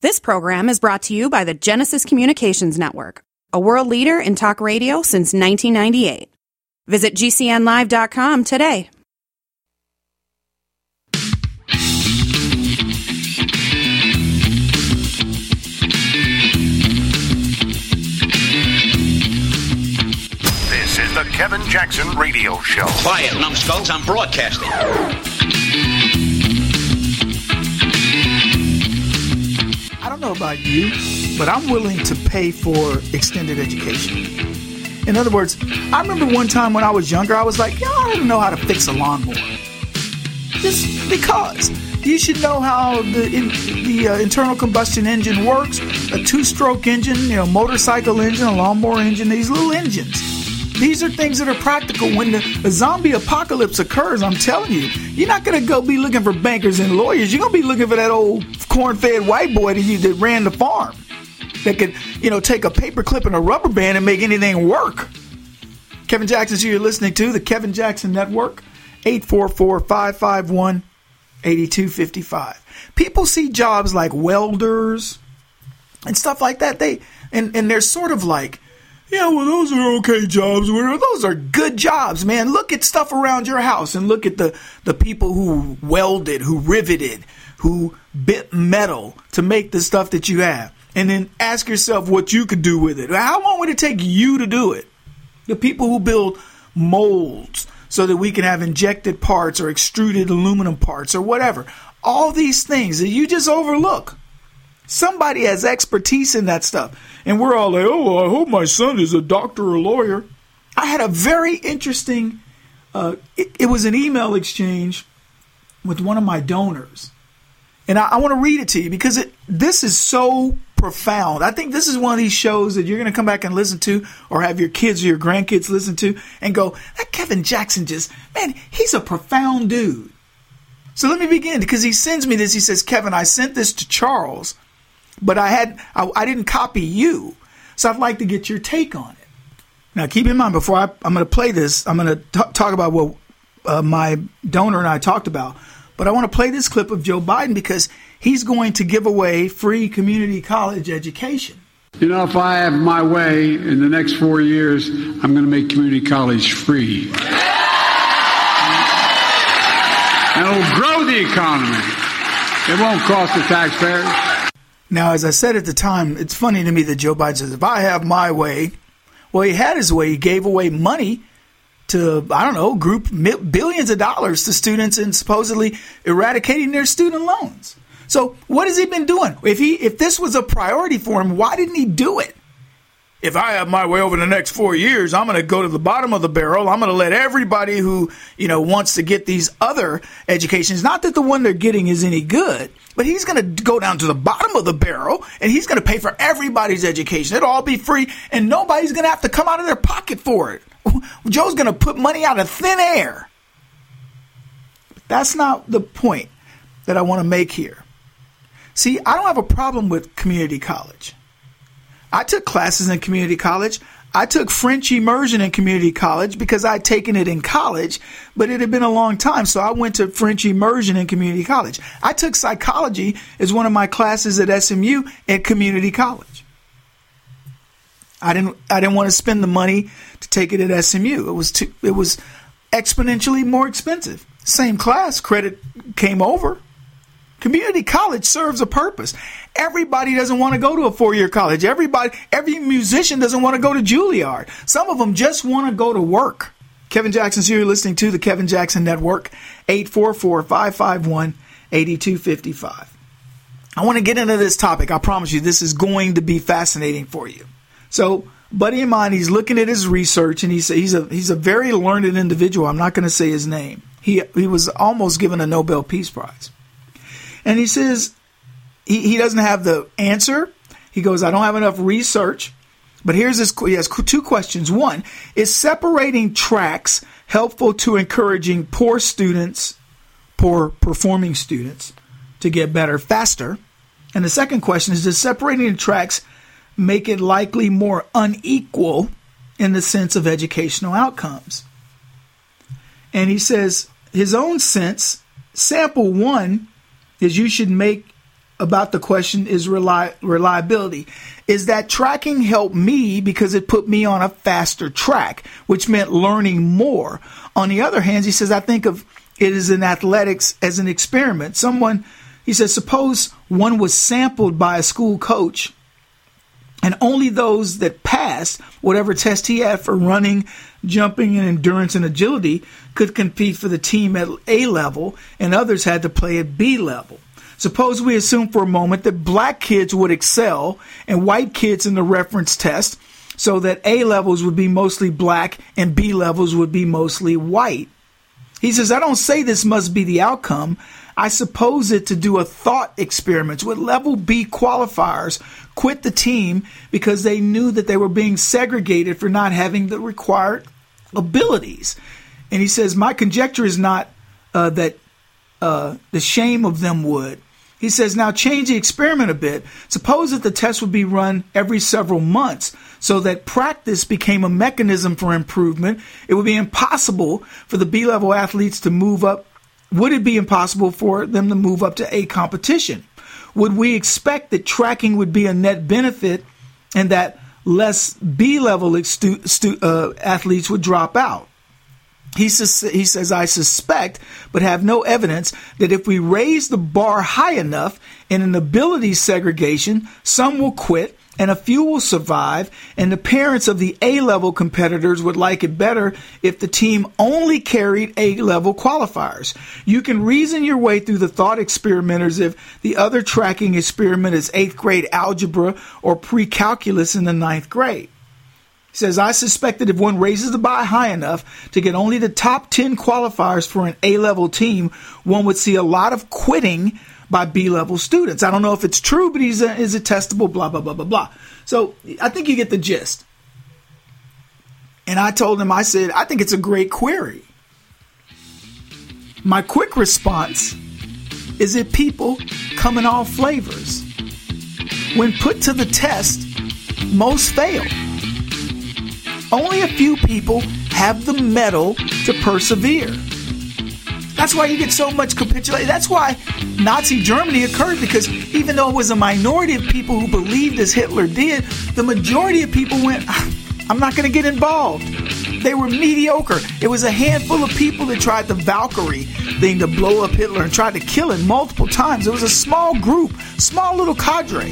This program is brought to you by the Genesis Communications Network, a world leader in talk radio since 1998. Visit GCNlive.com today. This is the Kevin Jackson Radio Show. Quiet, numbskulls, I'm broadcasting. I don't know about you, but I'm willing to pay for extended education. In other words, I remember one time when I was younger, I was like, I don't know how to fix a lawnmower. Just because. You should know how the internal combustion engine works, a two-stroke engine, motorcycle engine, a lawnmower engine, these little engines. These are things that are practical. When the zombie apocalypse occurs, I'm telling you, you're not going to go be looking for bankers and lawyers. You're going to be looking for that old corn-fed white boy that ran the farm, that could, take a paper clip and a rubber band and make anything work. Kevin Jackson's here. You're listening to the Kevin Jackson Network, 844-551-8255. People see jobs like welders and stuff like that. And they're sort of like, those are okay jobs. Those are good jobs, man. Look at stuff around your house and look at the people who welded, who riveted, who bit metal to make the stuff that you have. And then ask yourself what you could do with it. How long would it take you to do it? The people who build molds so that we can have injected parts or extruded aluminum parts or whatever. All these things that you just overlook. Somebody has expertise in that stuff. And we're all like, I hope my son is a doctor or a lawyer. I had a very interesting, it was an email exchange with one of my donors. And I want to read it to you because this is so profound. I think this is one of these shows that you're going to come back and listen to or have your kids or your grandkids listen to and go, that Kevin Jackson he's a profound dude. So let me begin because he sends me this. He says, Kevin, I sent this to Charles. But I didn't copy you, so I'd like to get your take on it. Now, keep in mind, before I'm going to play this, I'm going to talk about what my donor and I talked about. But I want to play this clip of Joe Biden because he's going to give away free community college education. If I have my way in the next 4 years, I'm going to make community college free. And it'll grow the economy. It won't cost the taxpayers. Now, as I said at the time, it's funny to me that Joe Biden says, if I have my way, well, he had his way. He gave away money to, group billions of dollars to students and supposedly eradicating their student loans. So what has he been doing? If this was a priority for him, why didn't he do it? If I have my way over the next 4 years, I'm going to go to the bottom of the barrel. I'm going to let everybody who, wants to get these other educations, not that the one they're getting is any good, but he's going to go down to the bottom of the barrel and he's going to pay for everybody's education. It'll all be free and nobody's going to have to come out of their pocket for it. Joe's going to put money out of thin air. That's not the point that I want to make here. See, I don't have a problem with community college. I took classes in community college. I took French immersion in community college because I'd taken it in college, but it had been a long time. So I went to French immersion in community college. I took psychology as one of my classes at SMU at community college. I didn't want to spend the money to take it at SMU. It was exponentially more expensive. Same class, credit came over. Community college serves a purpose. Everybody doesn't want to go to a 4-year college. Every musician doesn't want to go to Juilliard. Some of them just want to go to work. Kevin Jackson's here. You're listening to the Kevin Jackson Network, 844-551-8255. I want to get into this topic. I promise you, this is going to be fascinating for you. So, buddy of mine, he's looking at his research, and he's a very learned individual. I'm not going to say his name. He was almost given a Nobel Peace Prize. And he says he doesn't have the answer. He goes, I don't have enough research. But he has 2 questions. One, is separating tracks helpful to encouraging poor performing students to get better faster? And the second question is, does separating the tracks make it likely more unequal in the sense of educational outcomes? And he says his own sense, sample 1, is you should make about the question is reliability. Is that tracking helped me because it put me on a faster track, which meant learning more. On the other hand, he says, I think of it as in athletics as an experiment. He says, suppose one was sampled by a school coach and only those that passed whatever test he had for running, jumping, and endurance and agility could compete for the team at A level, and others had to play at B level. Suppose we assume for a moment that black kids would excel and white kids in the reference test, so that A levels would be mostly black and B levels would be mostly white. He says, I don't say this must be the outcome. I suppose it to do a thought experiment. Would level B qualifiers quit the team because they knew that they were being segregated for not having the required abilities? And he says, my conjecture is not that the shame of them would. He says, now change the experiment a bit. Suppose that the test would be run every several months so that practice became a mechanism for improvement. It would be impossible for the B-level athletes to move up. Would it be impossible for them to move up to A competition? Would we expect that tracking would be a net benefit and that less B-level athletes would drop out? He says, I suspect, but have no evidence, that if we raise the bar high enough in an ability segregation, some will quit and a few will survive, and the parents of the A-level competitors would like it better if the team only carried A-level qualifiers. You can reason your way through the thought experiment as if the other tracking experiment is 8th grade algebra or pre-calculus in the 9th grade. He says, I suspect that if one raises the bar high enough to get only the top 10 qualifiers for an A-level team, one would see a lot of quitting by B-level students. I don't know if it's true, but is it testable, blah, blah, blah, blah, blah. So I think you get the gist. And I told him, I said, I think it's a great query. My quick response is that people come in all flavors. When put to the test, most fail. Only a few people have the mettle to persevere. That's why you get so much capitulation. That's why Nazi Germany occurred, because even though it was a minority of people who believed as Hitler did, the majority of people went, I'm not going to get involved. They were mediocre. It was a handful of people that tried the Valkyrie thing to blow up Hitler and tried to kill him multiple times. It was a small group, small little cadre.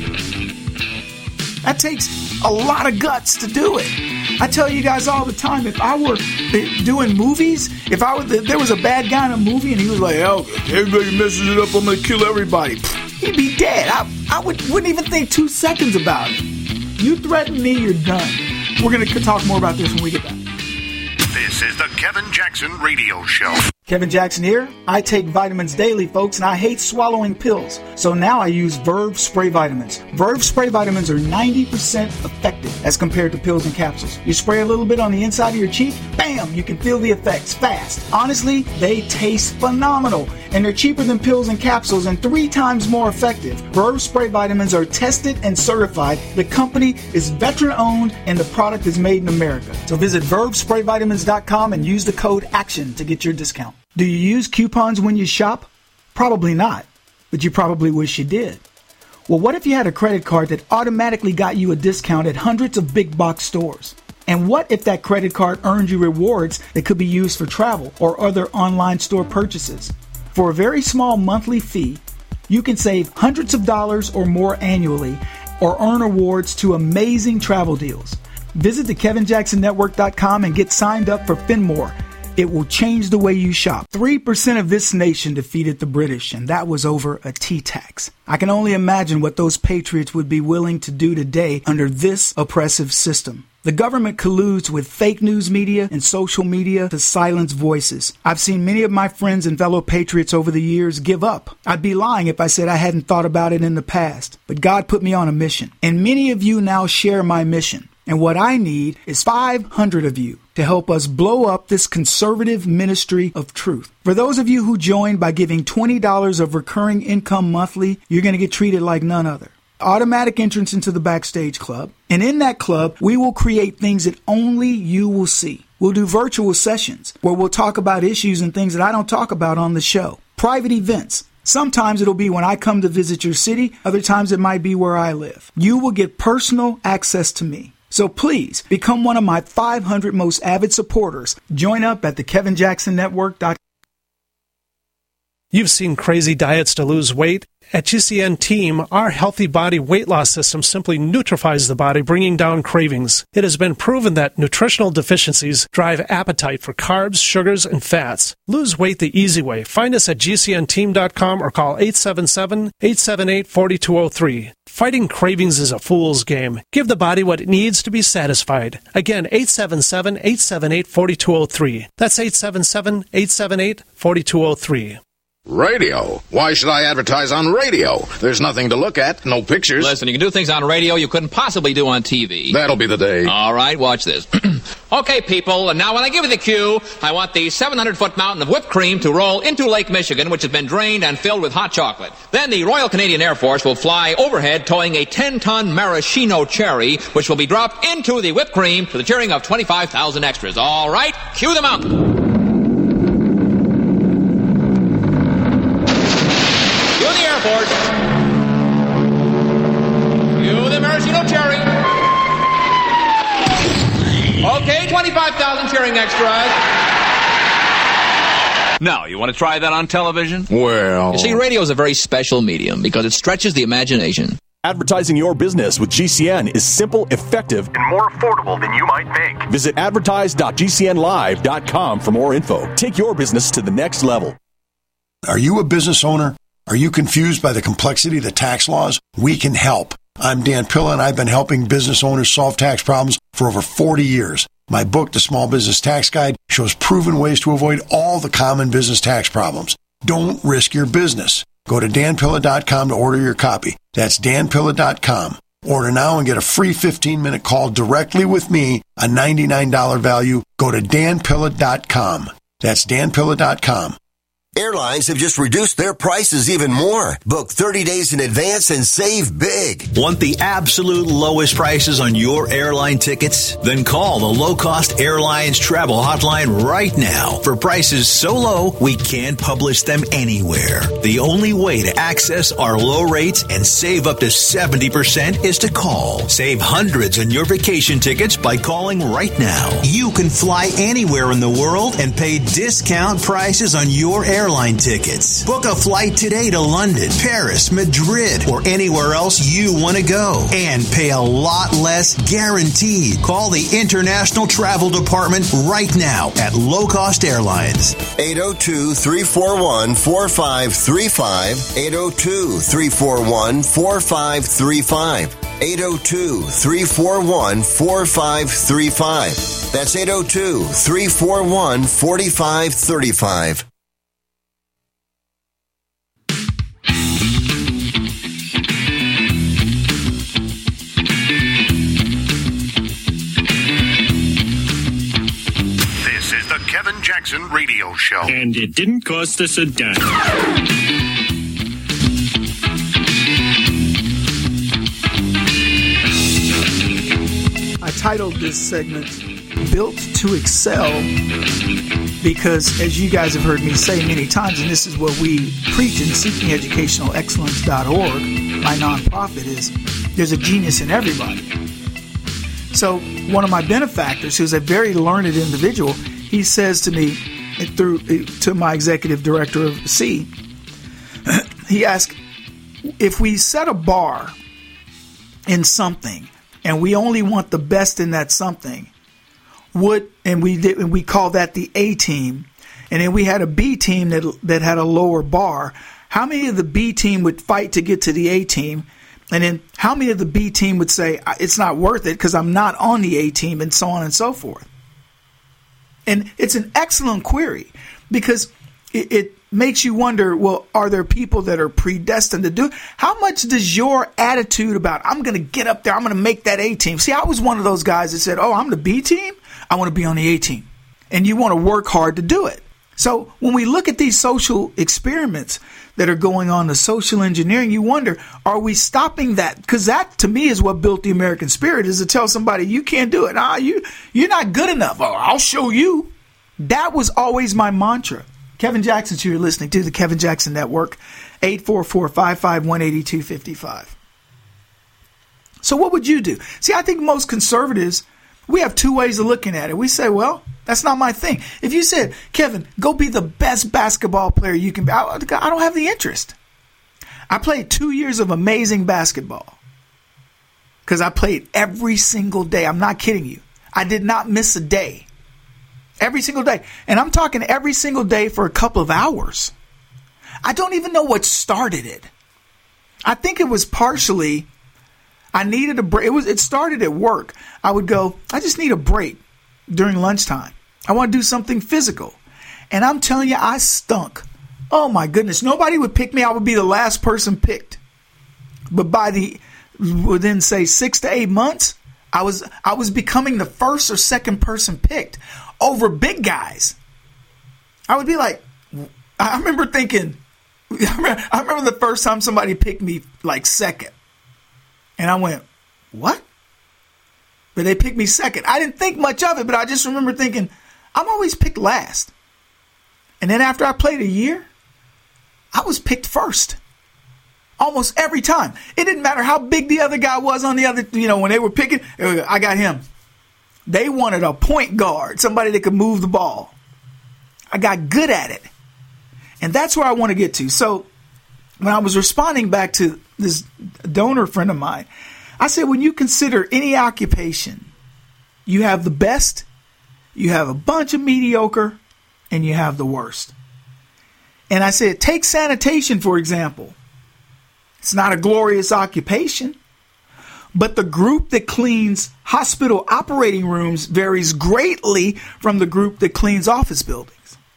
That takes a lot of guts to do it. I tell you guys all the time, if I were doing movies, if there was a bad guy in a movie and he was like, oh, everybody messes it up, I'm going to kill everybody, he'd be dead. I wouldn't even think 2 seconds about it. You threaten me, you're done. We're going to talk more about this when we get back. This is the Kevin Jackson Radio Show. Kevin Jackson here. I take vitamins daily, folks, and I hate swallowing pills. So now I use Verve Spray Vitamins. Verve Spray Vitamins are 90% effective as compared to pills and capsules. You spray a little bit on the inside of your cheek, bam, you can feel the effects fast. Honestly, they taste phenomenal, and they're cheaper than pills and capsules and 3 times more effective. Verve Spray Vitamins are tested and certified. The company is veteran-owned, and the product is made in America. So visit VerveSprayVitamins.com and use the code ACTION to get your discount. Do you use coupons when you shop? Probably not, but you probably wish you did. Well, what if you had a credit card that automatically got you a discount at hundreds of big box stores? And what if that credit card earned you rewards that could be used for travel or other online store purchases? For a very small monthly fee, you can save hundreds of dollars or more annually or earn awards to amazing travel deals. Visit the KevinJacksonNetwork.com and get signed up for Finmore. It will change the way you shop. 3% of this nation defeated the British, and that was over a tea tax. I can only imagine what those patriots would be willing to do today under this oppressive system. The government colludes with fake news media and social media to silence voices. I've seen many of my friends and fellow patriots over the years give up. I'd be lying if I said I hadn't thought about it in the past. But God put me on a mission, and many of you now share my mission. And what I need is 500 of you to help us blow up this conservative ministry of truth. For those of you who join by giving $20 of recurring income monthly, you're going to get treated like none other. Automatic entrance into the Backstage Club. And in that club, we will create things that only you will see. We'll do virtual sessions where we'll talk about issues and things that I don't talk about on the show. Private events, Sometimes it'll be when I come to visit your city. Other times it might be where I live. You will get personal access to me. So please become one of my 500 most avid supporters. Join up at thekevinjacksonnetwork.com. You've seen crazy diets to lose weight. At GCN Team, our healthy body weight loss system simply neutralizes the body, bringing down cravings. It has been proven that nutritional deficiencies drive appetite for carbs, sugars, and fats. Lose weight the easy way. Find us at GCNteam.com or call 877-878-4203. Fighting cravings is a fool's game. Give the body what it needs to be satisfied. Again, 877-878-4203. That's 877-878-4203. Radio? Why should I advertise on radio? There's nothing to look at, no pictures. Listen, you can do things on radio you couldn't possibly do on TV. That'll be the day. All right, watch this. Okay, people, and now when I give you the cue, I want the 700-foot mountain of whipped cream to roll into Lake Michigan, which has been drained and filled with hot chocolate. Then the Royal Canadian Air Force will fly overhead towing a 10-ton maraschino cherry, which will be dropped into the whipped cream to the cheering of 25,000 extras. All right, cue the mountain. Force. Cue the maraschino cherry. Okay, 25,000 cheering extras. Now, you want to try that on television? Well... You see, radio is a very special medium because it stretches the imagination. Advertising your business with GCN is simple, effective, and more affordable than you might think. Visit advertise.gcnlive.com for more info. Take your business to the next level. Are you a business owner? Are you confused by the complexity of the tax laws? We can help. I'm Dan Pilla, and I've been helping business owners solve tax problems for over 40 years. My book, The Small Business Tax Guide, shows proven ways to avoid all the common business tax problems. Don't risk your business. Go to danpilla.com to order your copy. That's danpilla.com. Order now and get a free 15-minute call directly with me, a $99 value. Go to danpilla.com. That's danpilla.com. Airlines have just reduced their prices even more. Book 30 days in advance and save big. Want the absolute lowest prices on your airline tickets? Then call the Low Cost Airlines Travel Hotline right now for prices so low we can't publish them anywhere. The only way to access our low rates and save up to 70% is to call. Save hundreds on your vacation tickets by calling right now. You can fly anywhere in the world and pay discount prices on your airline tickets. Book a flight today to London, Paris, Madrid, or anywhere else you want to go and pay a lot less guaranteed. Call the International Travel Department right now at Low Cost Airlines. 802-341-4535. 802-341-4535. 802-341-4535. That's 802-341-4535. Kevin Jackson Radio Show. And it didn't cost us a dime. I titled this segment, Built to Excel, because as you guys have heard me say many times, and this is what we preach in seekingeducationalexcellence.org, my nonprofit, is there's a genius in everybody. So one of my benefactors, who's a very learned individual, he says to me, to my executive director of C, he asked, if we set a bar in something and we only want the best in that something, and we call that the A team, and then we had a B team that had a lower bar, how many of the B team would fight to get to the A team? And then how many of the B team would say, it's not worth it because I'm not on the A team, and so on and so forth? And it's an excellent query because it makes you wonder, well, are there people that are predestined to do it? How much does your attitude about, I'm going to get up there, I'm going to make that A team? See, I was one of those guys that said, I'm the B team, I want to be on the A team. And you want to work hard to do it. So when we look at these social experiments that are going on, the social engineering, you wonder, are we stopping that? Because that, to me, is what built the American spirit, is to tell somebody, you can't do it. You're not good enough. Oh, I'll show you. That was always my mantra. Kevin Jackson, you're listening to the Kevin Jackson Network, 844-551-8255. So what would you do? See, I think most conservatives, we have two ways of looking at it. We say, well, that's not my thing. If you said, Kevin, go be the best basketball player you can be, I don't have the interest. I played 2 years of amazing basketball because I played every single day. I'm not kidding you. I did not miss a day. Every single day. And I'm talking every single day for a couple of hours. I don't even know what started it. I think it was partially, I needed a break. It started at work. I would go, I just need a break during lunchtime. I want to do something physical. And I'm telling you, I stunk. Oh my goodness. Nobody would pick me. I would be the last person picked. But within say 6 to 8 months, I was becoming the first or second person picked over big guys. I would be like, I remember thinking, I remember the first time somebody picked me like second. And I went, what? But they picked me second. I didn't think much of it, but I just remember thinking, I'm always picked last. And then after I played a year, I was picked first. Almost every time. It didn't matter how big the other guy was on the other, when they were picking, I got him. They wanted a point guard, somebody that could move the ball. I got good at it. And that's where I want to get to. So when I was responding back to this donor friend of mine, I said, when you consider any occupation, you have the best, you have a bunch of mediocre, and you have the worst. And I said, take sanitation, for example. It's not a glorious occupation, but the group that cleans hospital operating rooms varies greatly from the group that cleans office buildings.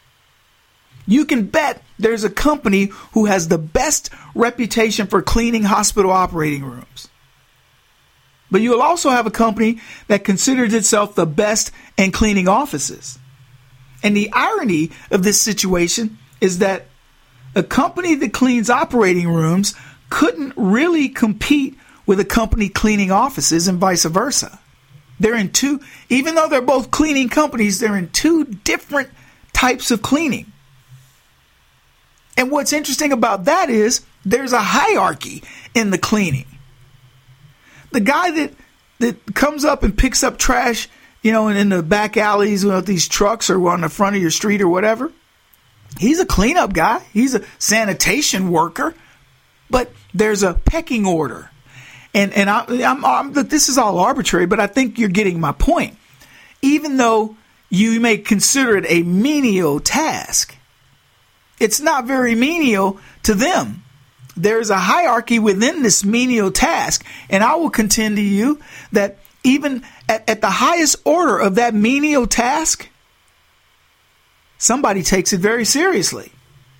You can bet there's a company who has the best reputation for cleaning hospital operating rooms. But you'll also have a company that considers itself the best in cleaning offices. And the irony of this situation is that a company that cleans operating rooms couldn't really compete with a company cleaning offices and vice versa. Even though they're both cleaning companies, they're in two different types of cleaning. And what's interesting about that is there's a hierarchy in the cleaning. The guy that comes up and picks up trash, in the back alleys with these trucks or on the front of your street or whatever, he's a cleanup guy. He's a sanitation worker. But there's a pecking order. And this is all arbitrary, but I think you're getting my point. Even though you may consider it a menial task, it's not very menial to them. There's a hierarchy within this menial task. And I will contend to you that even at the highest order of that menial task, somebody takes it very seriously.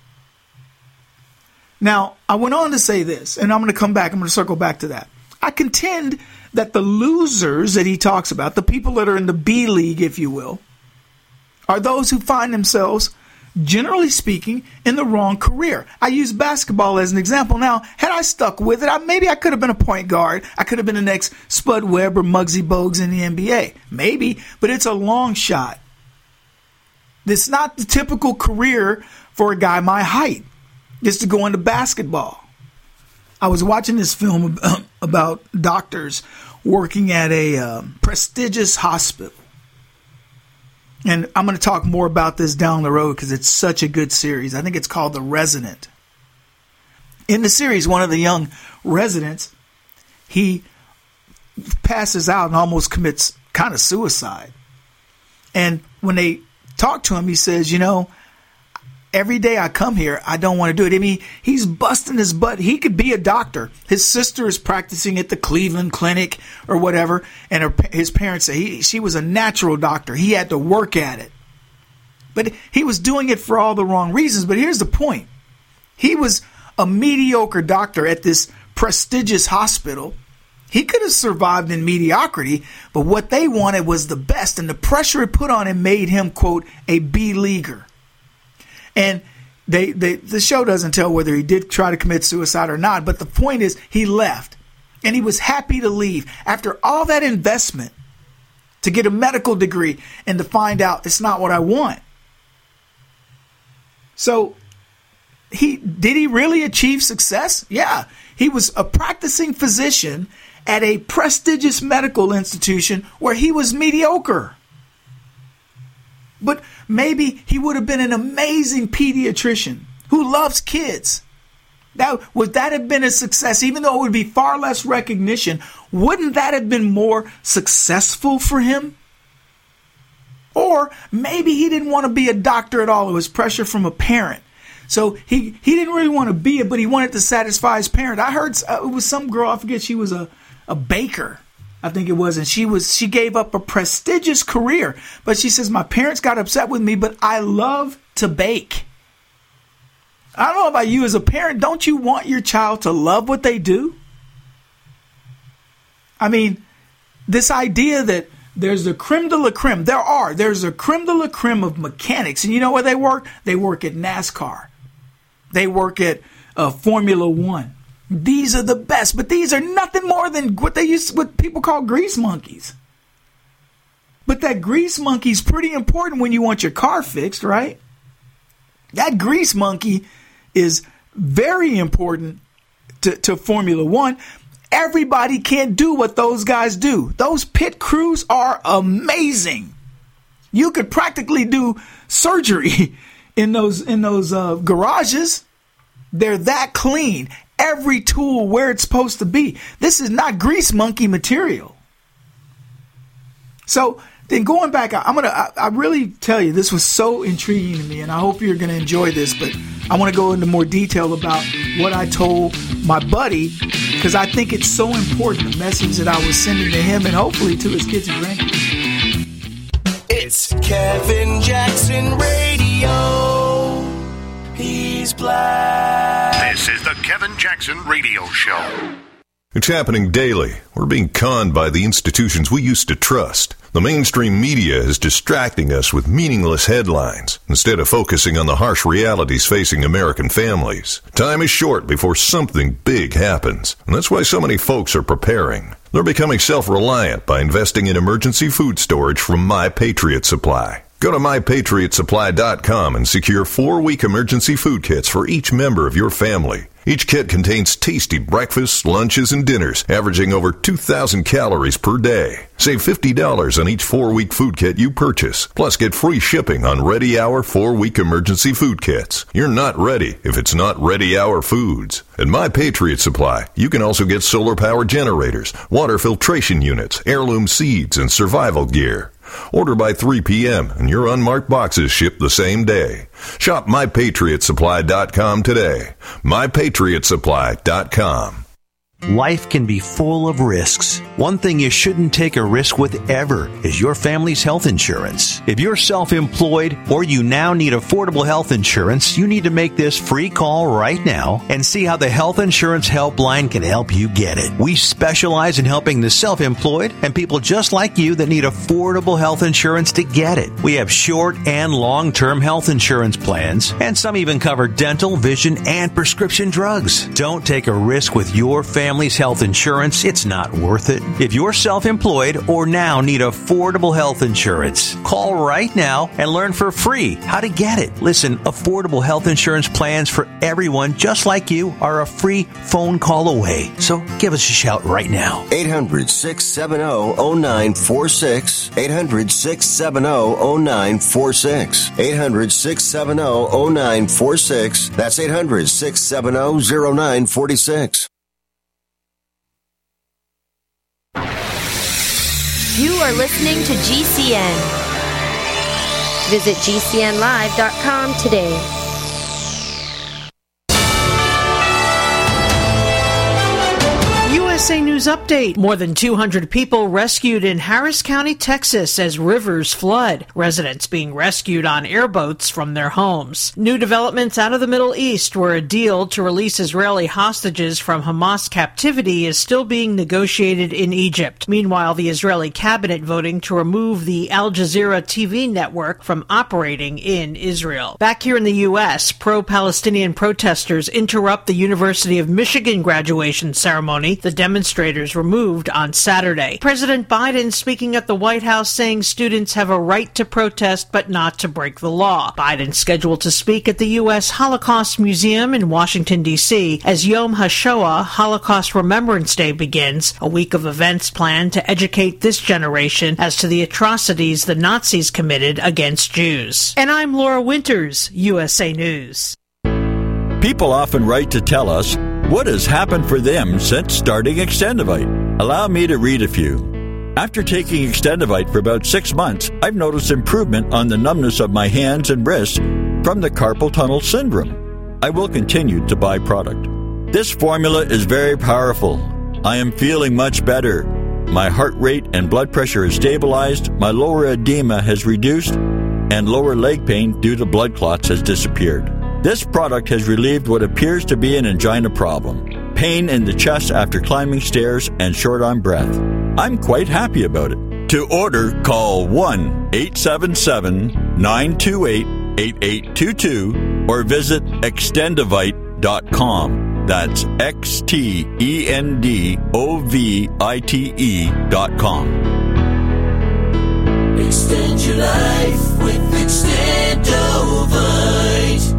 Now, I went on to say this, and I'm going to circle back to that. I contend that the losers that he talks about, the people that are in the B league, if you will, are those who find themselves, generally speaking, in the wrong career. I use basketball as an example. Now, had I stuck with it, maybe I could have been a point guard. I could have been the next Spud Webb or Muggsy Bogues in the NBA. Maybe, but it's a long shot. It's not the typical career for a guy my height, just to go into basketball. I was watching this film about doctors working at a prestigious hospital. And I'm going to talk more about this down the road because it's such a good series. I think it's called The Resident. In the series, one of the young residents, he passes out and almost commits kind of suicide. And when they talk to him, he says, every day I come here, I don't want to do it. I mean, he's busting his butt. He could be a doctor. His sister is practicing at the Cleveland Clinic or whatever. And his parents say she was a natural doctor. He had to work at it. But he was doing it for all the wrong reasons. But here's the point. He was a mediocre doctor at this prestigious hospital. He could have survived in mediocrity, but what they wanted was the best. And the pressure it put on him made him, quote, a B-leaguer. And the show doesn't tell whether he did try to commit suicide or not. But the point is he left. And he was happy to leave after all that investment to get a medical degree and to find out it's not what I want. So did he really achieve success? Yeah. He was a practicing physician at a prestigious medical institution where he was mediocre. But maybe he would have been an amazing pediatrician who loves kids. Would that have been a success? Even though it would be far less recognition, wouldn't that have been more successful for him? Or maybe he didn't want to be a doctor at all. It was pressure from a parent. So he didn't really want to be it, but he wanted to satisfy his parent. I heard it was some girl, I forget, she was a baker, I think it was, and she gave up a prestigious career. But she says, my parents got upset with me, but I love to bake. I don't know about you as a parent. Don't you want your child to love what they do? I mean, this idea that there's the creme de la creme. There's a creme de la creme of mechanics. And you know where they work? They work at NASCAR. They work at Formula One. These are the best, but these are nothing more than what people call grease monkeys. But that grease monkey is pretty important when you want your car fixed, right? That grease monkey is very important to Formula One. Everybody can't do what those guys do. Those pit crews are amazing. You could practically do surgery in those garages. They're that clean. Every tool where it's supposed to be. This is not grease monkey material. So then going back, I really tell you, this was so intriguing to me, and I hope you're going to enjoy this, but I want to go into more detail about what I told my buddy, because I think it's so important, the message that I was sending to him and hopefully to his kids and grandkids. It's Kevin Jackson Radio. He's black. This is the Kevin Jackson Radio Show. It's happening daily. We're being conned by the institutions we used to trust. The mainstream media is distracting us with meaningless headlines instead of focusing on the harsh realities facing American families. Time is short before something big happens, and that's why so many folks are preparing. They're becoming self-reliant by investing in emergency food storage from My Patriot Supply. Go to MyPatriotSupply.com and secure 4-week emergency food kits for each member of your family. Each kit contains tasty breakfasts, lunches, and dinners, averaging over 2,000 calories per day. Save $50 on each 4-week food kit you purchase. Plus, get free shipping on Ready Hour 4-week emergency food kits. You're not ready if it's not Ready Hour Foods. At My Patriot Supply, you can also get solar-powered generators, water filtration units, heirloom seeds, and survival gear. Order by 3 p.m. and your unmarked boxes ship the same day. Shop MyPatriotSupply.com today. MyPatriotSupply.com. Life can be full of risks. One thing you shouldn't take a risk with ever is your family's health insurance. If you're self-employed or you now need affordable health insurance, you need to make this free call right now and see how the Health Insurance Helpline can help you get it. We specialize in helping the self-employed and people just like you that need affordable health insurance to get it. We have short and long-term health insurance plans, and some even cover dental, vision, and prescription drugs. Don't take a risk with your family's health insurance. It's not worth it. If you're self-employed or now need affordable health insurance, call right now and learn for free how to get it. Listen, affordable health insurance plans for everyone just like you are a free phone call away. So give us a shout right now. 800-670-0946. 800-670-0946. 800-670-0946. That's 800-670-0946. You are listening to GCN. Visit GCNlive.com today. USA News Update. More than 200 people rescued in Harris County, Texas as rivers flood. Residents being rescued on airboats from their homes. New developments out of the Middle East, where a deal to release Israeli hostages from Hamas captivity is still being negotiated in Egypt. Meanwhile, the Israeli cabinet voting to remove the Al Jazeera TV network from operating in Israel. Back here in the U.S., pro-Palestinian protesters interrupt the University of Michigan graduation ceremony. The demonstration demonstrators removed on Saturday. President Biden speaking at the White House saying students have a right to protest but not to break the law. Biden scheduled to speak at the U.S. Holocaust Museum in Washington, D.C. as Yom HaShoah, Holocaust Remembrance Day, begins, a week of events planned to educate this generation as to the atrocities the Nazis committed against Jews. And I'm Laura Winters, USA News. People often write to tell us what has happened for them since starting Extendivite. Allow me to read a few. After taking Extendivite for about 6 months, I've noticed improvement on the numbness of my hands and wrists from the carpal tunnel syndrome. I will continue to buy product. This formula is very powerful. I am feeling much better. My heart rate and blood pressure is stabilized, my lower edema has reduced, and lower leg pain due to blood clots has disappeared. This product has relieved what appears to be an angina problem, pain in the chest after climbing stairs, and short on breath. I'm quite happy about it. To order, call 1-877-928-8822 or visit Extendivite.com. That's XTENDOVITE.com. Extend your life with Extendovite.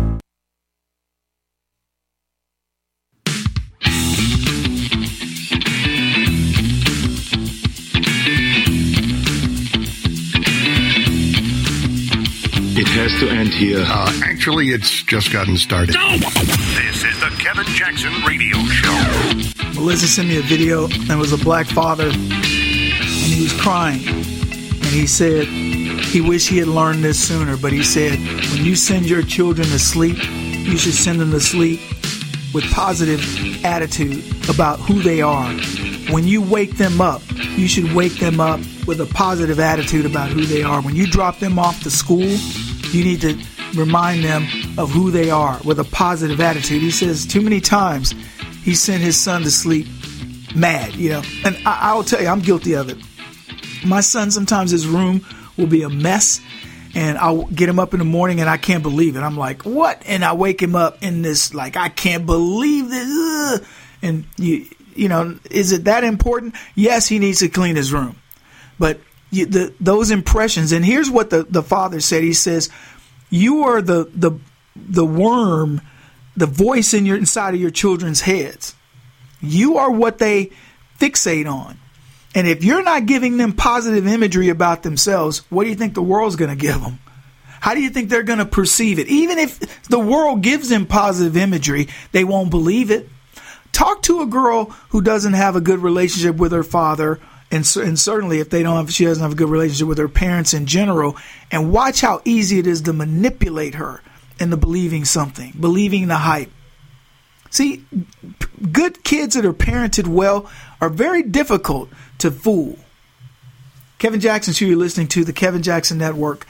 It has to end here. Actually, it's just gotten started. This is the Kevin Jackson Radio Show. Melissa sent me a video, and it was a black father, and he was crying. And he said he wished he had learned this sooner, but he said, when you send your children to sleep, you should send them to sleep with positive attitude about who they are. When you wake them up, you should wake them up with a positive attitude about who they are. When you drop them off to school, you need to remind them of who they are with a positive attitude. He says too many times he sent his son to sleep mad, And I'll tell you, I'm guilty of it. My son, sometimes his room will be a mess, and I'll get him up in the morning, and I can't believe it. I'm like, what? And I wake him up in this, like, I can't believe this. And, is it that important? Yes, he needs to clean his room. But those impressions, and here's what the father said. He says, you are the worm, the voice inside of your children's heads. You are what they fixate on. And if you're not giving them positive imagery about themselves, what do you think the world's going to give them? How do you think they're going to perceive it? Even if the world gives them positive imagery, they won't believe it. Talk to a girl who doesn't have a good relationship with her father, and certainly if she doesn't have a good relationship with her parents in general, and watch how easy it is to manipulate her into believing something, believing the hype. See, good kids that are parented well are very difficult to fool. Kevin Jackson's who you're listening to, the Kevin Jackson Network,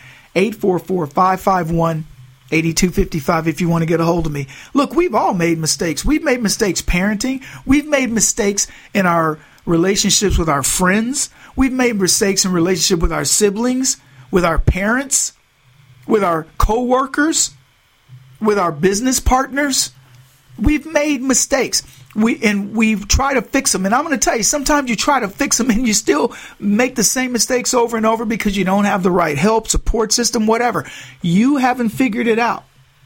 844-551-8255 if you want to get a hold of me. Look, we've all made mistakes. We've made mistakes parenting. We've made mistakes in our relationships with our friends. We've made mistakes in relationship with our siblings, with our parents, with our co-workers, with our business partners. We've made mistakes. We've tried to fix them. And I'm going to tell you, sometimes you try to fix them and you still make the same mistakes over and over because you don't have the right help, support system, whatever. You haven't figured it out.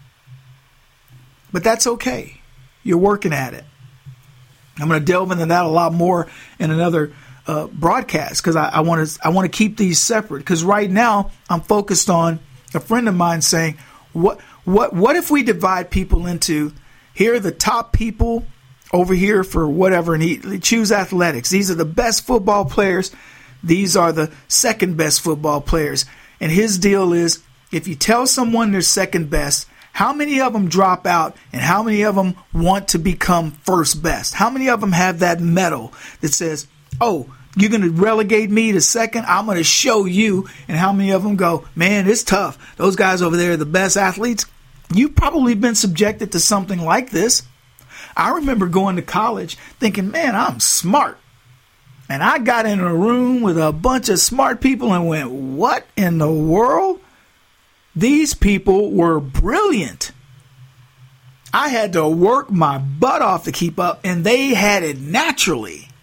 But that's okay. You're working at it. I'm going to delve into that a lot more in another broadcast because I want to keep these separate. Because right now I'm focused on a friend of mine saying, what if we divide people into, here are the top people over here for whatever, and he choose athletics. These are the best football players. These are the second best football players. And his deal is, if you tell someone they're second best, how many of them drop out and how many of them want to become first best? How many of them have that medal that says, oh, you're going to relegate me to second? I'm going to show you. And how many of them go, man, it's tough. Those guys over there are the best athletes. You've probably been subjected to something like this. I remember going to college thinking, man, I'm smart. And I got in a room with a bunch of smart people and went, what in the world? These people were brilliant. I had to work my butt off to keep up, and they had it naturally.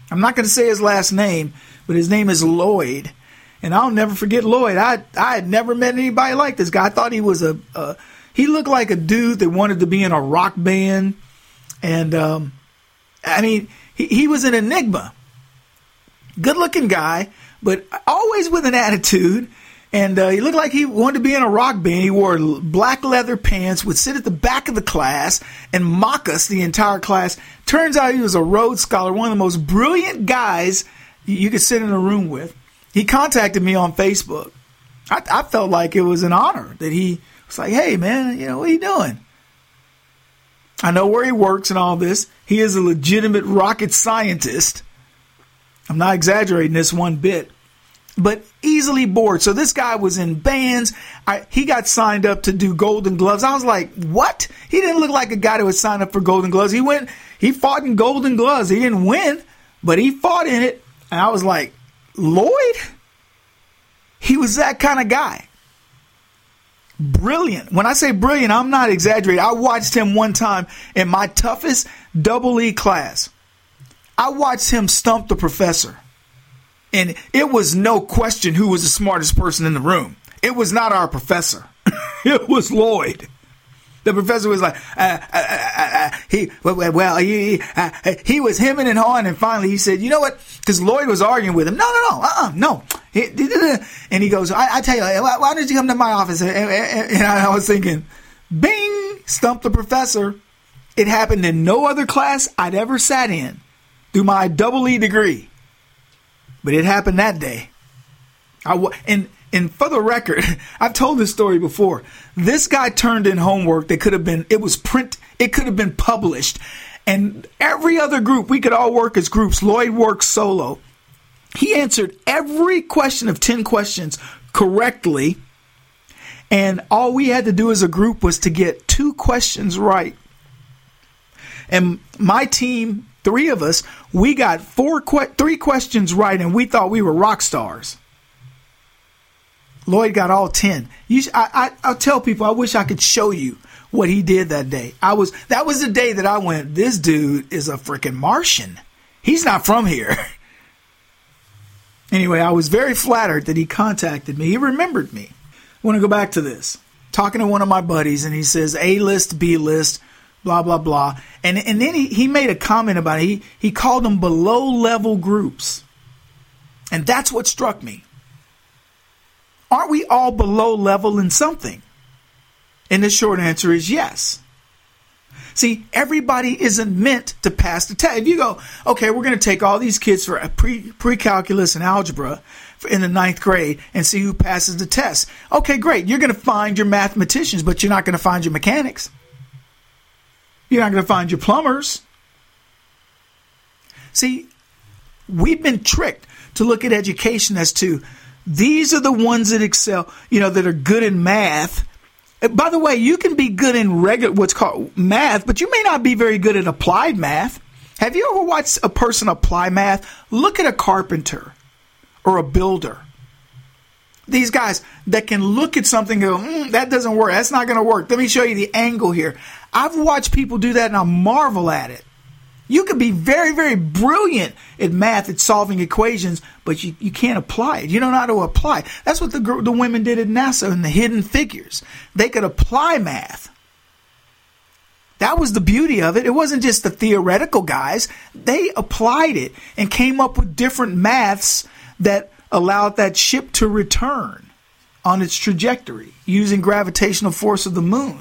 I'm not going to say his last name, but his name is Lloyd. And I'll never forget Lloyd. I had never met anybody like this guy. I thought he was he looked like a dude that wanted to be in a rock band. And, I mean, he was an enigma. Good looking guy, but always with an attitude. And he looked like he wanted to be in a rock band. He wore black leather pants, would sit at the back of the class and mock us, the entire class. Turns out he was a Rhodes Scholar, one of the most brilliant guys you could sit in a room with. He contacted me on Facebook. I felt like it was an honor that he was like, hey, man, what are you doing? I know where he works and all this. He is a legitimate rocket scientist. I'm not exaggerating this one bit. But easily bored. So this guy was in bands. He got signed up to do Golden Gloves. I was like, what? He didn't look like a guy that would sign up for Golden Gloves. He fought in Golden Gloves. He didn't win, but he fought in it. And I was like, Lloyd? He was that kind of guy. Brilliant. When I say brilliant, I'm not exaggerating. I watched him one time in my toughest double E class. I watched him stump the professor. And it was no question who was the smartest person in the room. It was not our professor. It was Lloyd. The professor was like, he was hemming and hawing, and finally he said, you know what? Because Lloyd was arguing with him. No. And he goes, I tell you, why don't you come to my office? And I was thinking, bing, stumped the professor. It happened in no other class I'd ever sat in through my double E degree. But it happened that day. And for the record, I've told this story before. This guy turned in homework that could have been published. And every other group, we could all work as groups. Lloyd worked solo. He answered every question of 10 questions correctly. And all we had to do as a group was to get 2 questions right. And my team, 3 of us, we got 3 questions right, and we thought we were rock stars. Lloyd got all 10. I'll tell people, I wish I could show you what he did that day. That was the day that I went, this dude is a freaking Martian. He's not from here. Anyway, I was very flattered that he contacted me. He remembered me. I want to go back to this. Talking to one of my buddies, and he says, A-list, B-list, blah, blah, blah. And then he made a comment about it. He called them below-level groups. And that's what struck me. Aren't we all below level in something? And the short answer is yes. See, everybody isn't meant to pass the test. If you go, okay, we're going to take all these kids for a pre-calculus and algebra in the 9th grade and see who passes the test. Okay, great. You're going to find your mathematicians, but you're not going to find your mechanics. You're not going to find your plumbers. See, we've been tricked to look at education as to these are the ones that excel, that are good in math. By the way, you can be good in what's called math, but you may not be very good at applied math. Have you ever watched a person apply math? Look at a carpenter or a builder. These guys that can look at something and go, that doesn't work. That's not going to work. Let me show you the angle here. I've watched people do that, and I marvel at it. You could be very, very brilliant at math, at solving equations, but you can't apply it. You don't know how to apply it. That's what the women did at NASA in the Hidden Figures. They could apply math. That was the beauty of it. It wasn't just the theoretical guys. They applied it and came up with different maths that allowed that ship to return on its trajectory using gravitational force of the moon.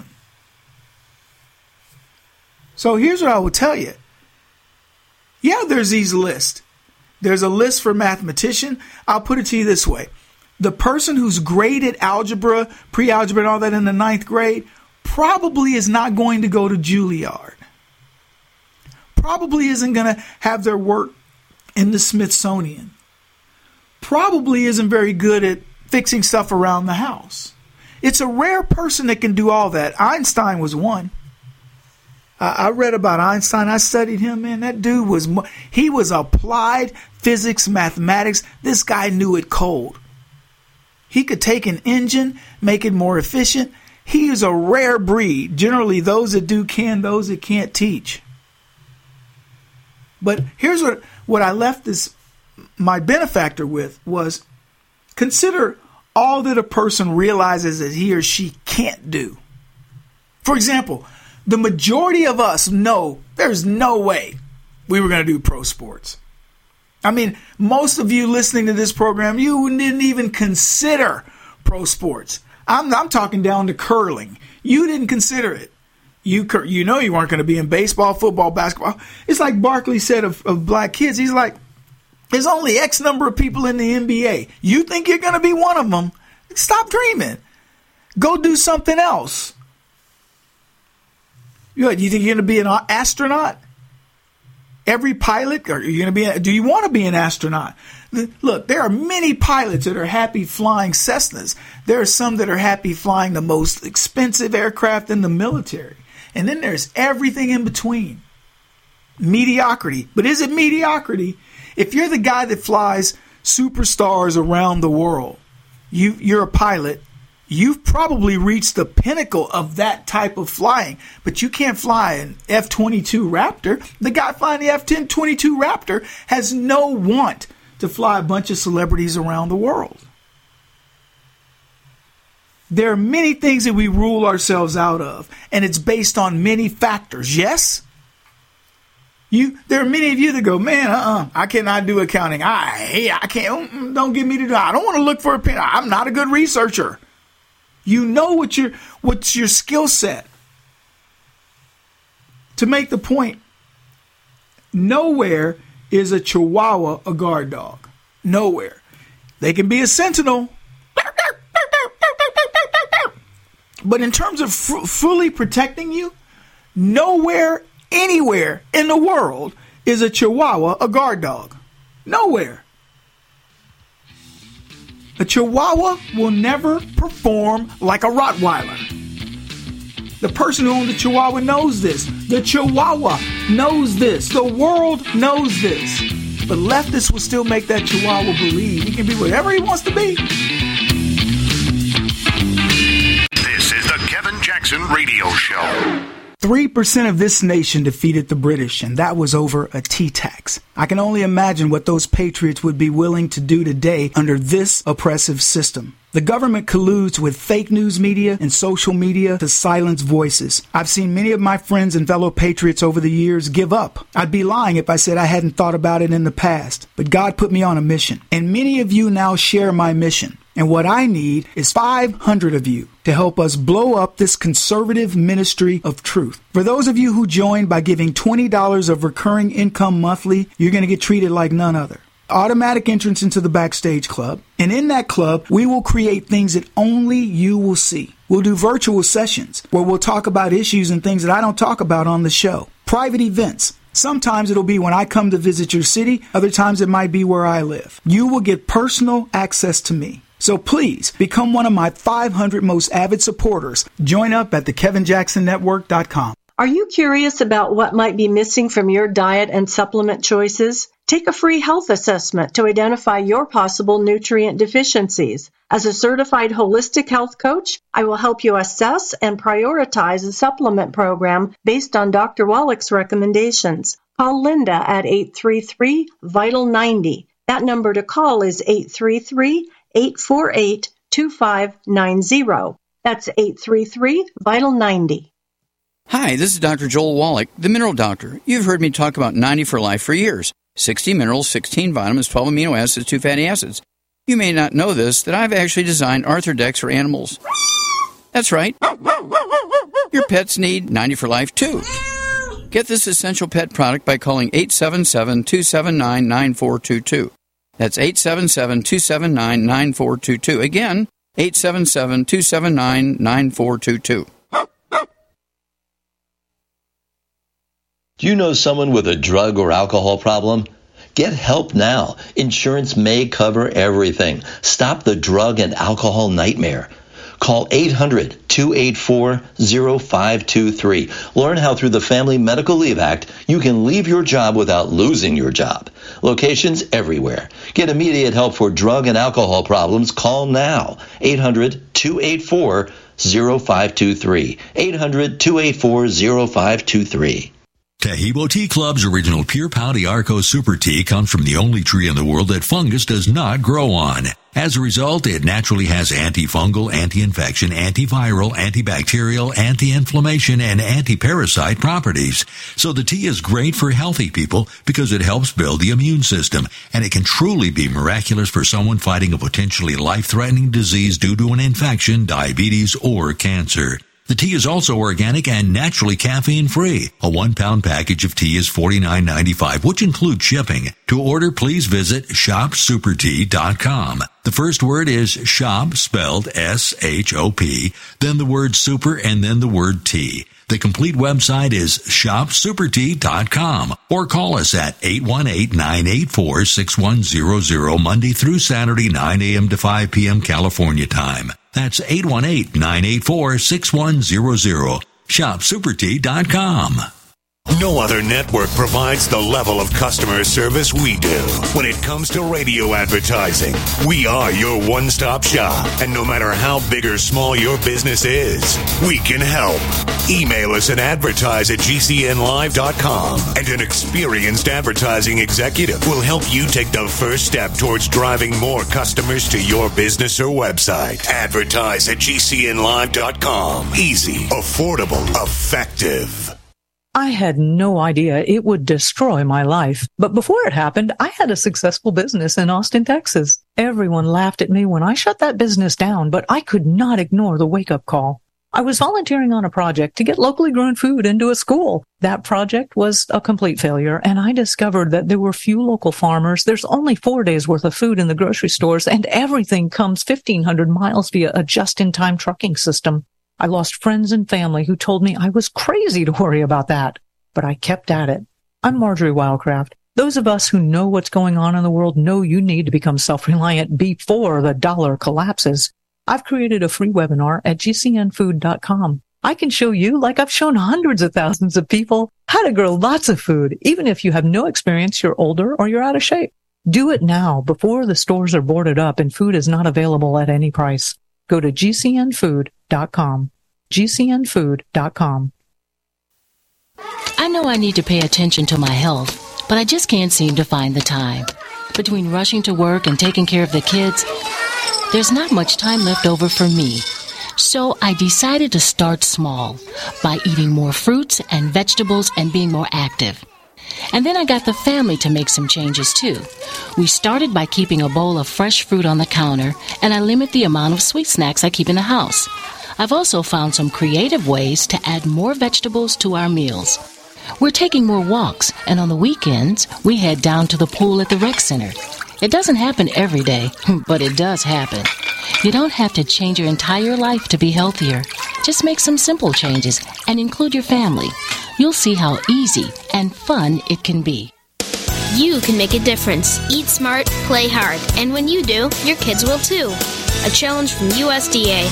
So here's what I will tell you. Yeah, there's these lists. There's a list for mathematician. I'll put it to you this way. The person who's great at algebra, pre-algebra and all that in the 9th grade probably is not going to go to Juilliard. Probably isn't going to have their work in the Smithsonian. Probably isn't very good at fixing stuff around the house. It's a rare person that can do all that. Einstein was one. I read about Einstein. I studied him, man. That dude he was applied physics, mathematics. This guy knew it cold. He could take an engine, make it more efficient. He is a rare breed. Generally, those that do can, those that can't teach. But here's what I left my benefactor with was, consider all that a person realizes that he or she can't do. For example, the majority of us know there's no way we were going to do pro sports. I mean, most of you listening to this program, you didn't even consider pro sports. I'm talking down to curling. You didn't consider it. You know you weren't going to be in baseball, football, basketball. It's like Barkley said of black kids. He's like, there's only X number of people in the NBA. You think you're going to be one of them? Stop dreaming. Go do something else. You think you're going to be an astronaut? Every pilot, or you're going to be? Do you want to be an astronaut? Look, there are many pilots that are happy flying Cessnas. There are some that are happy flying the most expensive aircraft in the military. And then there's everything in between. Mediocrity. But is it mediocrity? If you're the guy that flies superstars around the world, you're a pilot, you've probably reached the pinnacle of that type of flying, but you can't fly an F-22 Raptor. The guy flying the F-22 Raptor has no want to fly a bunch of celebrities around the world. There are many things that we rule ourselves out of, and it's based on many factors. Yes? There are many of you that go, man, I cannot do accounting. I can't. Don't get me to do. I don't want to look for a pen. I'm not a good researcher. You know what's your skill set. To make the point, nowhere is a Chihuahua a guard dog. Nowhere. They can be a sentinel. But in terms of fully protecting you, nowhere, anywhere in the world is a Chihuahua a guard dog. Nowhere. A Chihuahua will never perform like a Rottweiler. The person who owned the Chihuahua knows this. The Chihuahua knows this. The world knows this. But leftists will still make that Chihuahua believe he can be whatever he wants to be. This is the Kevin Jackson Radio Show. 3% of this nation defeated the British, and that was over a tea tax. I can only imagine what those patriots would be willing to do today under this oppressive system. The government colludes with fake news media and social media to silence voices. I've seen many of my friends and fellow patriots over the years give up. I'd be lying if I said I hadn't thought about it in the past. But God put me on a mission, and many of you now share my mission. And what I need is 500 of you to help us blow up this conservative ministry of truth. For those of you who join by giving $20 of recurring income monthly, you're going to get treated like none other. Automatic entrance into the Backstage Club. And in that club, we will create things that only you will see. We'll do virtual sessions where we'll talk about issues and things that I don't talk about on the show. Private events. Sometimes it'll be when I come to visit your city. Other times it might be where I live. You will get personal access to me. So please become one of my 500 most avid supporters. Join up at thekevinjacksonnetwork.com. Are you curious about what might be missing from your diet and supplement choices? Take a free health assessment to identify your possible nutrient deficiencies. As a certified holistic health coach, I will help you assess and prioritize a supplement program based on Dr. Wallach's recommendations. Call Linda at 833-VITAL-90. That number to call is 833-848-2590. That's 833-VITAL-90. Hi, this is Dr. Joel Wallach, the Mineral Doctor. You've heard me talk about 90 for Life for years. 60 minerals, 16 vitamins, 12 amino acids, 2 fatty acids. You may not know this, that I've actually designed Arthrodex for animals. That's right. Your pets need 90 for Life, too. Get this essential pet product by calling 877-279-9422. That's 877-279-9422. Again, 877-279-9422. Do you know someone with a drug or alcohol problem? Get help now. Insurance may cover everything. Stop the drug and alcohol nightmare. Call 800-284-0523. Learn how through the Family Medical Leave Act, you can leave your job without losing your job. Locations everywhere. Get immediate help for drug and alcohol problems. Call now. 800-284-0523. 800-284-0523. Tahibo Tea Club's original Pure Pau Arco Super Tea comes from the only tree in the world that fungus does not grow on. As a result, it naturally has antifungal, anti-infection, antiviral, antibacterial, anti-inflammation, and anti-parasite properties. So the tea is great for healthy people because it helps build the immune system, and it can truly be miraculous for someone fighting a potentially life-threatening disease due to an infection, diabetes, or cancer. The tea is also organic and naturally caffeine-free. A 1-pound package of tea is $49.95, which includes shipping. To order, please visit shopsupertea.com. The first word is shop, spelled S-H-O-P, then the word super, and then the word tea. The complete website is shopsupertea.com, or call us at 818-984-6100 Monday through Saturday, 9 a.m. to 5 p.m. California time. That's 818-984-6100. ShopSuperTea.com. No other network provides the level of customer service we do. When it comes to radio advertising, we are your one-stop shop. And no matter how big or small your business is, we can help. Email us at advertise@gcnlive.com, and an experienced advertising executive will help you take the first step towards driving more customers to your business or website. Advertise@gcnlive.com. Easy, affordable, effective. I had no idea it would destroy my life. But before it happened, I had a successful business in Austin, Texas. Everyone laughed at me when I shut that business down, but I could not ignore the wake-up call. I was volunteering on a project to get locally grown food into a school. That project was a complete failure, and I discovered that there were few local farmers. There's only 4 days worth of food in the grocery stores, and everything comes 1,500 miles via a just-in-time trucking system. I lost friends and family who told me I was crazy to worry about that, but I kept at it. I'm Marjorie Wildcraft. Those of us who know what's going on in the world know you need to become self-reliant before the dollar collapses. I've created a free webinar at gcnfood.com. I can show you, like I've shown hundreds of thousands of people, how to grow lots of food, even if you have no experience, you're older, or you're out of shape. Do it now before the stores are boarded up and food is not available at any price. Go to gcnfood.com. gcnfood.com. I know I need to pay attention to my health, but I just can't seem to find the time. Between rushing to work and taking care of the kids, there's not much time left over for me. So I decided to start small by eating more fruits and vegetables and being more active. And then I got the family to make some changes too. We started by keeping a bowl of fresh fruit on the counter, and I limit the amount of sweet snacks I keep in the house. I've also found some creative ways to add more vegetables to our meals. We're taking more walks, and on the weekends, we head down to the pool at the rec center. It doesn't happen every day, but it does happen. You don't have to change your entire life to be healthier. Just make some simple changes and include your family. You'll see how easy and fun it can be. You can make a difference. Eat smart, play hard. And when you do, your kids will too. A challenge from USDA.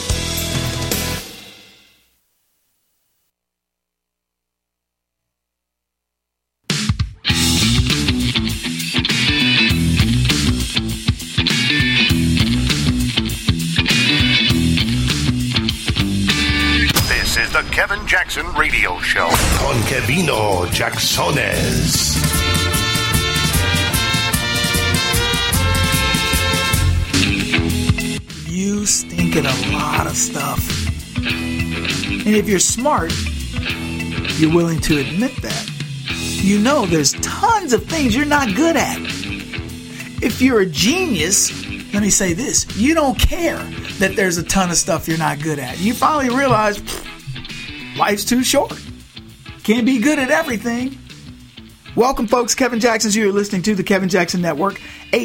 The Kevin Jackson Radio Show. Con Kevino Jacksones. You stink at a lot of stuff. And if you're smart, you're willing to admit that. You know there's tons of things you're not good at. If you're a genius, let me say this, you don't care that there's a ton of stuff you're not good at. You finally realize life's too short. Can't be good at everything. Welcome, folks. Kevin Jackson's here. You're listening to the Kevin Jackson Network.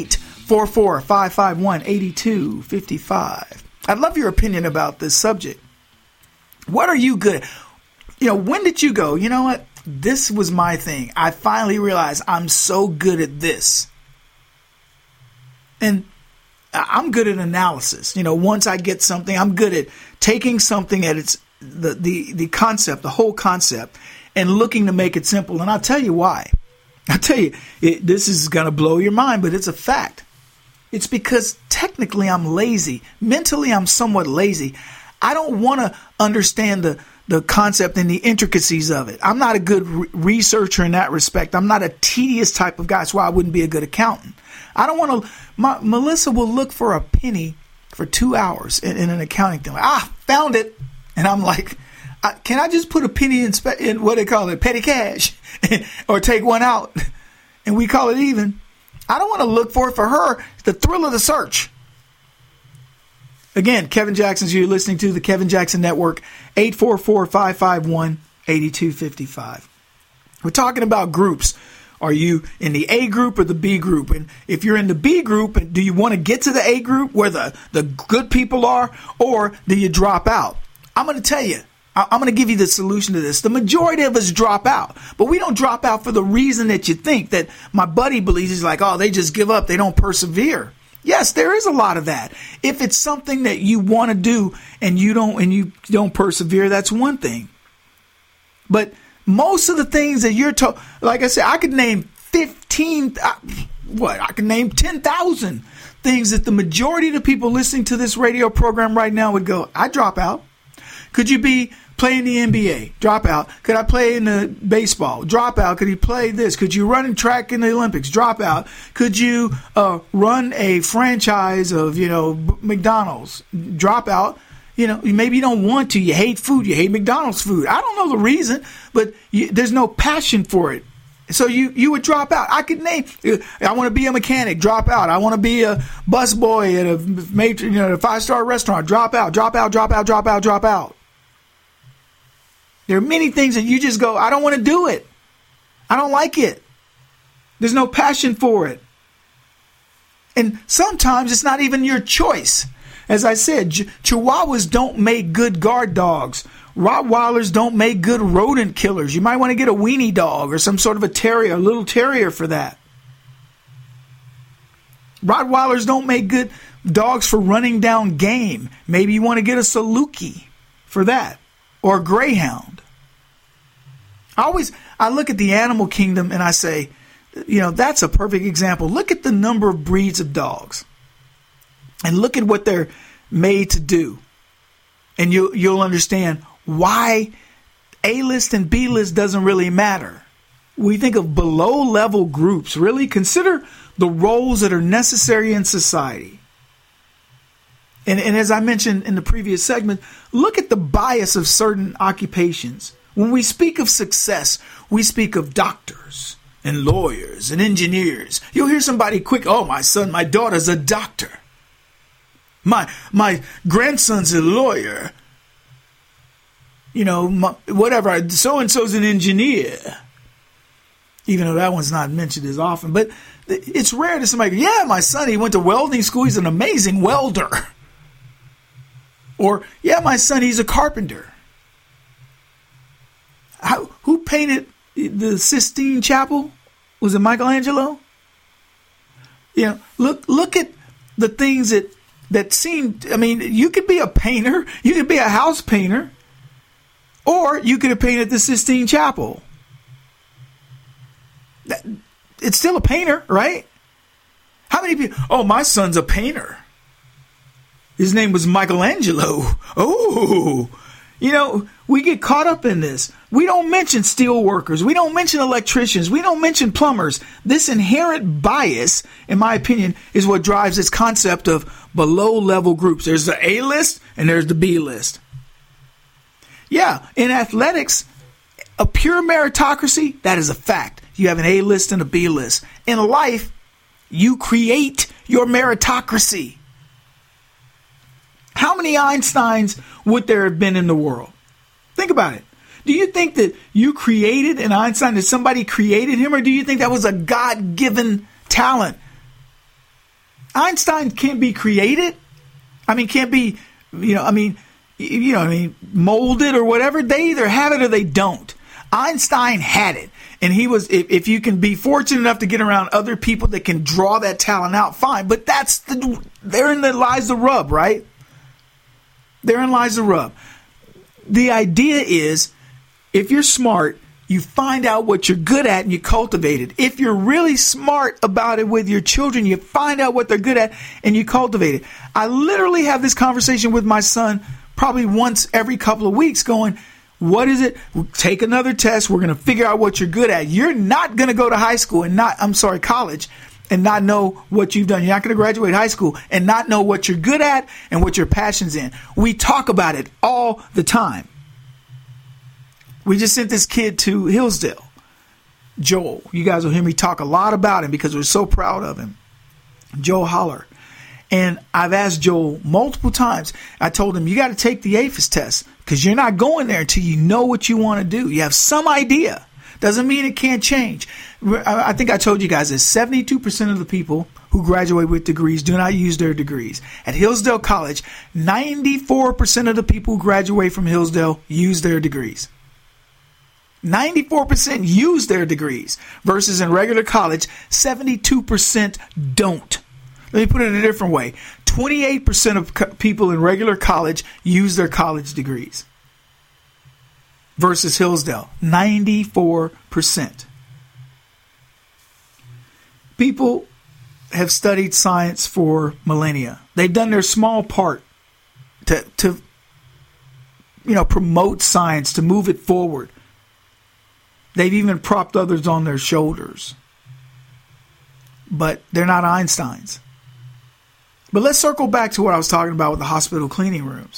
844-551-8255. I'd love your opinion about this subject. What are you good at? You know, when did you go, you know what? This was my thing. I finally realized I'm so good at this. And I'm good at analysis. You know, once I get something, I'm good at taking something at its the concept, the whole concept, and looking to make it simple. And I'll tell you why. I'll tell you, this is going to blow your mind, but it's a fact. It's because technically I'm lazy. Mentally, I'm somewhat lazy. I don't want to understand the concept and the intricacies of it. I'm not a good researcher in that respect. I'm not a tedious type of guy. That's why I wouldn't be a good accountant. I don't want to. Melissa will look for a penny for 2 hours in an accounting thing. Found it. And I'm like, can I just put a penny in what they call it, petty cash, or take one out and we call it even? I don't want to look for it. For her, the thrill of the search. Again, Kevin Jackson's you're listening to the Kevin Jackson Network, 844-551-8255. We're talking about groups. Are you in the A group or the B group? And if you're in the B group, do you want to get to the A group where the good people are, or do you drop out? I'm going to tell you. I'm going to give you the solution to this. The majority of us drop out, but we don't drop out for the reason that you think that my buddy believes. He's like, oh, they just give up. They don't persevere. Yes, there is a lot of that. If it's something that you want to do and you don't persevere, that's one thing. But most of the things that you're told, like I said, I could name 10,000 things that the majority of the people listening to this radio program right now would go, I drop out. Could you be playing the NBA? Drop out. Could I play in the baseball? Drop out. Could you play this? Could you run in track in the Olympics? Drop out. Could you run a franchise of, McDonald's? Drop out. Maybe you don't want to. You hate food. You hate McDonald's food. I don't know the reason, but there's no passion for it. So you would drop out. I could name, I want to be a mechanic, drop out. I want to be a busboy at a major, a 5-star restaurant, drop out. There are many things that you just go, I don't want to do it. I don't like it. There's no passion for it. And sometimes it's not even your choice. As I said, Chihuahuas don't make good guard dogs. Rottweilers don't make good rodent killers. You might want to get a weenie dog or some sort of a terrier, a little terrier for that. Rottweilers don't make good dogs for running down game. Maybe you want to get a Saluki for that, or a Greyhound. I look at the animal kingdom and I say, that's a perfect example. Look at the number of breeds of dogs and look at what they're made to do. And you'll understand why A-list and B-list doesn't really matter. We think of below-level groups. Really consider the roles that are necessary in society. And as I mentioned in the previous segment, look at the bias of certain occupations. When we speak of success, we speak of doctors and lawyers and engineers. You'll hear somebody quick, my daughter's a doctor. My grandson's a lawyer. Whatever, so-and-so's an engineer. Even though that one's not mentioned as often. But it's rare that somebody goes, my son, he went to welding school. He's an amazing welder. Or, my son, he's a carpenter. Who painted the Sistine Chapel? Was it Michelangelo? Look at the things that seem, you could be a painter. You could be a house painter. Or you could have painted the Sistine Chapel. It's still a painter, right? How many people? Oh, my son's a painter. His name was Michelangelo. Oh, we get caught up in this. We don't mention steel workers. We don't mention electricians. We don't mention plumbers. This inherent bias, in my opinion, is what drives this concept of below-level groups. There's the A list and there's the B list. Yeah, in athletics, a pure meritocracy, that is a fact. You have an A list and a B list. In life, you create your meritocracy. How many Einsteins would there have been in the world? Think about it. Do you think that you created an Einstein, that somebody created him, or do you think that was a God-given talent? Einstein can't be created. Can't be, molded or whatever. They either have it or they don't. Einstein had it. And he was, if you can be fortunate enough to get around other people that can draw that talent out, fine. But therein lies the rub, right? Therein lies the rub. The idea is, if you're smart, you find out what you're good at and you cultivate it. If you're really smart about it with your children, you find out what they're good at and you cultivate it. I literally have this conversation with my son probably once every couple of weeks going, What is it? Take another test. We're going to figure out what you're good at. You're not going to go to college and not know what you've done. You're not going to graduate high school and not know what you're good at and what your passion's in. We talk about it all the time. We just sent this kid to Hillsdale, Joel. You guys will hear me talk a lot about him because we're so proud of him. Joel Holler. And I've asked Joel multiple times. I told him, you got to take the APHIS test because you're not going there until you know what you want to do. You have some idea. Doesn't mean it can't change. I think I told you guys that 72% of the people who graduate with degrees do not use their degrees. At Hillsdale College, 94% of the people who graduate from Hillsdale use their degrees. 94% use their degrees versus in regular college, 72% don't. Let me put it a different way. 28% of people in regular college use their college degrees versus Hillsdale, 94%. People have studied science for millennia. They've done their small part to promote science, to move it forward. They've even propped others on their shoulders. But they're not Einsteins. But let's circle back to what I was talking about with the hospital cleaning rooms.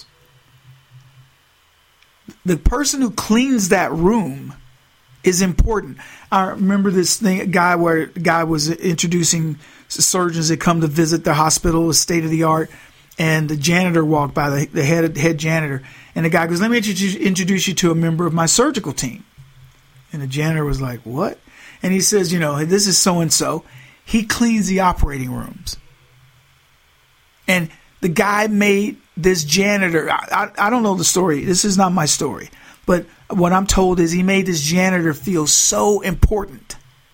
The person who cleans that room is important. I remember this guy where the guy was introducing surgeons that come to visit their hospital, it was state of the art, and the janitor walked by, the head janitor, and the guy goes, let me introduce you to a member of my surgical team. And the janitor was like, what? And he says, this is so-and-so. He cleans the operating rooms. And the guy made this janitor, I don't know the story. This is not my story. But what I'm told is he made this janitor feel so important.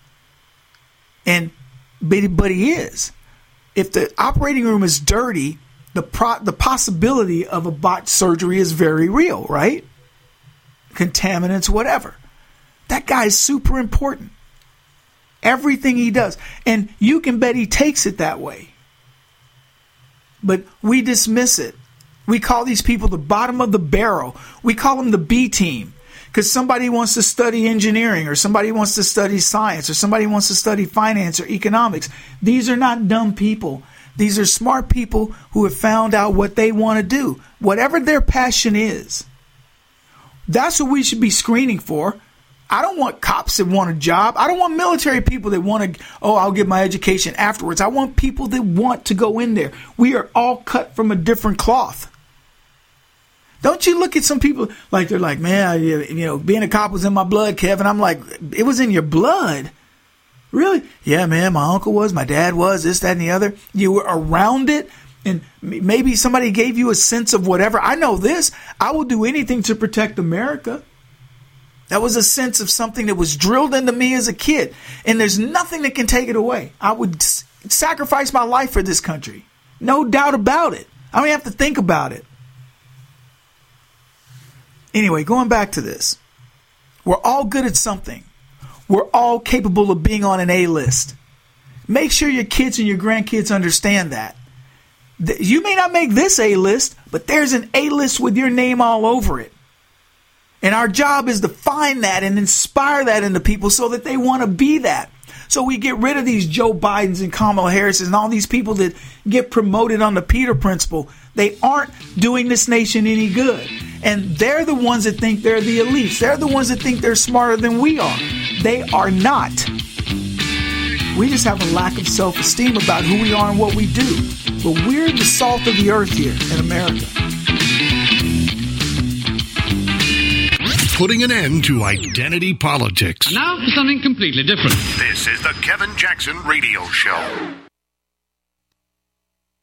But he is. If the operating room is dirty, the possibility of a botched surgery is very real, right? Contaminants, whatever. That guy is super important. Everything he does. And you can bet he takes it that way. But we dismiss it. We call these people the bottom of the barrel. We call them the B team because somebody wants to study engineering or somebody wants to study science or somebody wants to study finance or economics. These are not dumb people. These are smart people who have found out what they want to do. Whatever their passion is, that's what we should be screening for. I don't want cops that want a job. I don't want military people that want to, I'll get my education afterwards. I want people that want to go in there. We are all cut from a different cloth. Don't you look at some people like they're like, man, being a cop was in my blood, Kevin. I'm like, it was in your blood? Really? Yeah, man, my uncle was, my dad was, this, that, and the other. You were around it, and maybe somebody gave you a sense of whatever. I know this. I will do anything to protect America. That was a sense of something that was drilled into me as a kid. And there's nothing that can take it away. I would sacrifice my life for this country. No doubt about it. I don't have to think about it. Anyway, going back to this. We're all good at something. We're all capable of being on an A list. Make sure your kids and your grandkids understand that. You may not make this A list, but there's an A list with your name all over it. And our job is to find that and inspire that into people so that they want to be that. So we get rid of these Joe Bidens and Kamala Harrises and all these people that get promoted on the Peter Principle. They aren't doing this nation any good. And they're the ones that think they're the elites. They're the ones that think they're smarter than we are. They are not. We just have a lack of self-esteem about who we are and what we do. But we're the salt of the earth here in America. Putting an end to identity politics. And now for something completely different. This is the Kevin Jackson Radio Show.